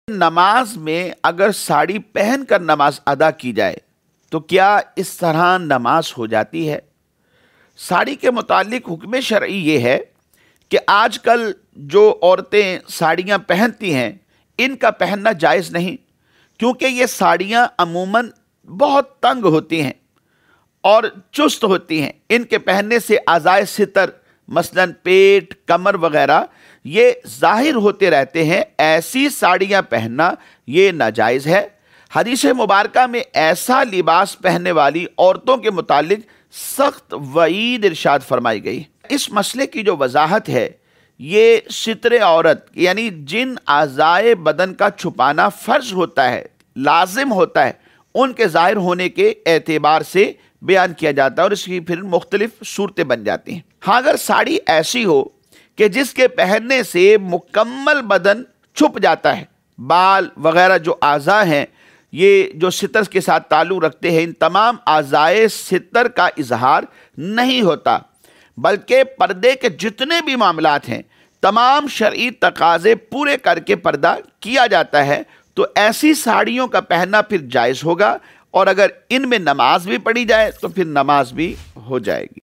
नमाज में अगर साड़ी पहनकर नमाज अदा की जाए तो क्या इस तरह नमाज हो जाती है? साड़ी के मुतालिक हुक्म शरई ये है कि आजकल जो औरतें साड़ियाँ पहनती हैं इनका पहनना जायज़ नहीं, क्योंकि ये साड़ियाँ अमूमन बहुत तंग होती हैं और चुस्त होती हैं। इनके पहनने से आज़ाए सितर मसलन पेट, कमर वगैरह ये ज़ाहिर होते रहते हैं। ऐसी साड़ियाँ पहनना ये नाजायज़ है। हदीस मुबारका में ऐसा लिबास पहनने वाली औरतों के मुतालिक सख्त वईद इरशाद फरमाई गई। इस मसले की जो वजाहत है, ये सितरे औरत यानी जिन आज़ाए बदन का छुपाना फ़र्ज होता है, लाजिम होता है, उनके ज़ाहिर होने के एतबार से बयान किया जाता है और इसकी फिर मुख्तलिफ सूरतें बन जाती हैं। हाँ, अगर साड़ी ऐसी हो कि जिसके पहनने से मुकम्मल बदन छुप जाता है, बाल वगैरह जो आज़ा हैं ये जो सितर के साथ ताल्लुक़ रखते हैं, इन तमाम आज़ाए सितर का इजहार नहीं होता, बल्कि पर्दे के जितने भी मामलात हैं तमाम शरई तकाज़े पूरे करके पर्दा किया जाता है, तो ऐसी साड़ियों का पहनना फिर जायज़ होगा और अगर इनमें नमाज भी पढ़ी जाए तो फिर नमाज भी हो जाएगी।